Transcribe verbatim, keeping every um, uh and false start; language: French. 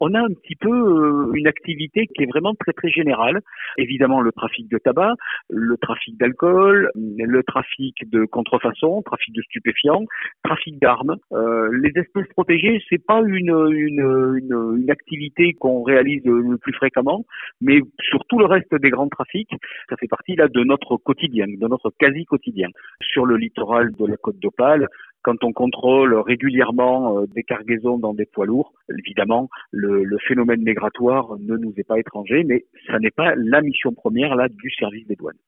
On a un petit peu euh, une activité qui est vraiment très très générale. Évidemment, le trafic de tabac, le trafic d'alcool, le trafic de contrefaçon, trafic de stupéfiants, trafic d'armes. Euh, les espèces protégées, c'est pas une, une, une, une activité qu'on réalise le plus fréquemment, mais sur tout le reste des grands trafics, ça fait partie là de notre quotidien, de notre quasi quotidien. Sur le littoral de la Côte d'Opale, quand on contrôle régulièrement euh, des cargaisons dans des poids lourds, évidemment, le, le phénomène migratoire ne nous est pas étranger, mais ça n'est pas la mission première là du service des douanes.